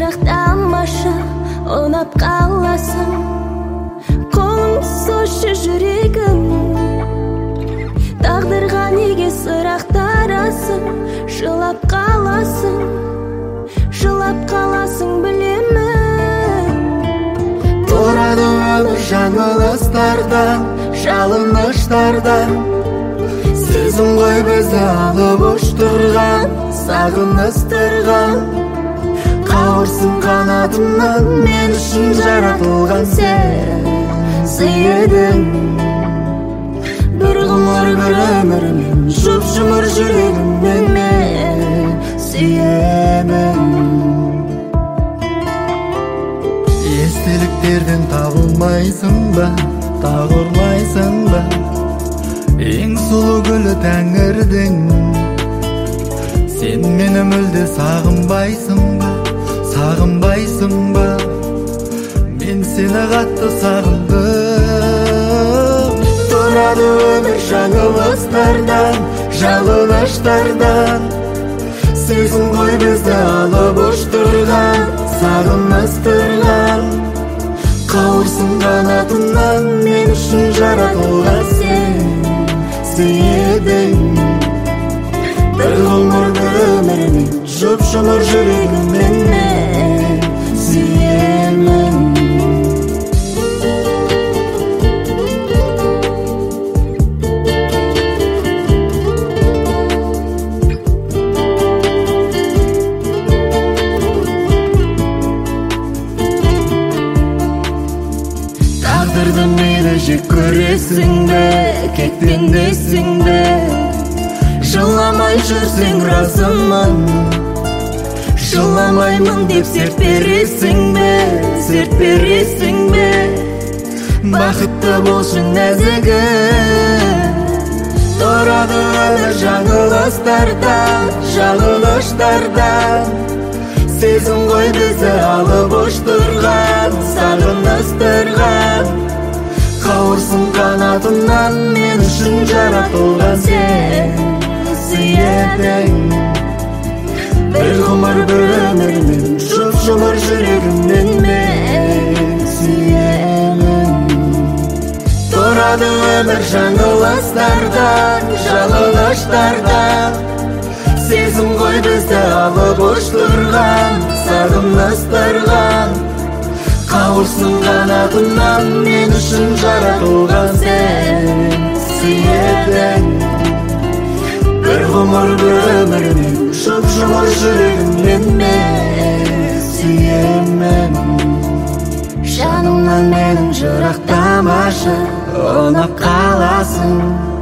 сырақ тамаша, ұнап қаласың. Қолың сошы жүрегім, тағдырға неге сырақ тарасың? Жылап қаласың білемін. Тұрады өмір жаңылыстардан, жалыныштардан. Сезім ғой бізді алып ұштырған, сағыныстырған. Қауырсын қанатымнан, мен үшін жаратылған сен едің. Бір ғұмыр бір өмірмен, жұп-жұмыр жүрегіммен мен сүйемін. Естеліктерден табылмайсың ба, тағылмайсың ба? Ең сұлу гүлі тәңірдің. Сен мені мүлде сағынбайсың ба, сағынбайсың ба? Мен сені қатты сағындым. Тұрады өмір жаңылыстардан, жалыныштардан. Сезім ғой бізді алып ұштырған, сағыныстырған. Қауырсын қанатымнан, мен үшін жаратылған сен едің. Бір ғұмыр бір өмірмен, жұп-жұмыр жүрегіммен мен сүйемін. Тағдырды мейлі жек көресің бе, кетпендесің бе? Жыламай жүрсең разымын, жыламаймын деп серт бересің бе, серт бересің бе? Бақытты болсын нәзігім. Тұрады өмір жаңылыстардан, жалыныштардан. Сезім ғой бізді алып ұштырған, сағыныстырған. Қауырсын қанатымнан, мен үшін жаратылған сен едің. Бір ғұмыр бір өмірмен, жұп-жұмыр жүрегіммен мен сүйемін. Тұрады өмір жаңылыстардан, жалыныштардан. Сезім ғой бізді алып ұштырған, сағыныстырған. Қауырсын қанатымнан, мен үшін жаратылған сен едің. Бір ғұмыр бір өмірмен, жұп-жұмыр жүрегіммен мен сүйемін. Жанымнан менің жырақтамашы, ұнап қаласың.